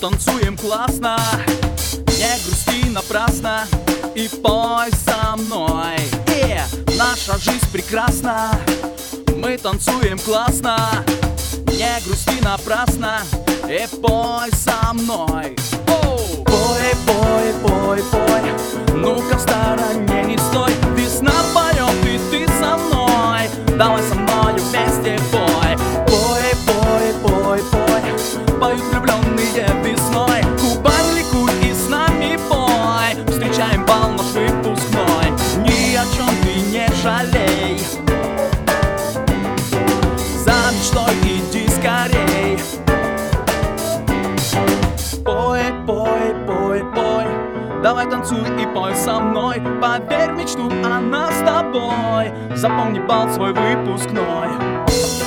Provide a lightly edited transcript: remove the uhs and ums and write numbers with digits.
танцуем классно, не грусти напрасно и пой со мной. Наша жизнь прекрасна, мы танцуем классно, не грусти напрасно и пой со мной. Пой, пой, пой, пой, ну-ка в стороне не стой. Весна поет, и ты со мной, давай со мною вместе пой. Пой, пой, пой, пой, поют влюбленные весной. Кубань, ликуй и с нами пой, встречаем бал наш выпускной. Ни о чем ты не жалей, за мечтой иди скорей. Пой, пой, пой, пой, давай танцуй и пой со мной. Поверь в мечту, она с тобой, запомни бал свой выпускной.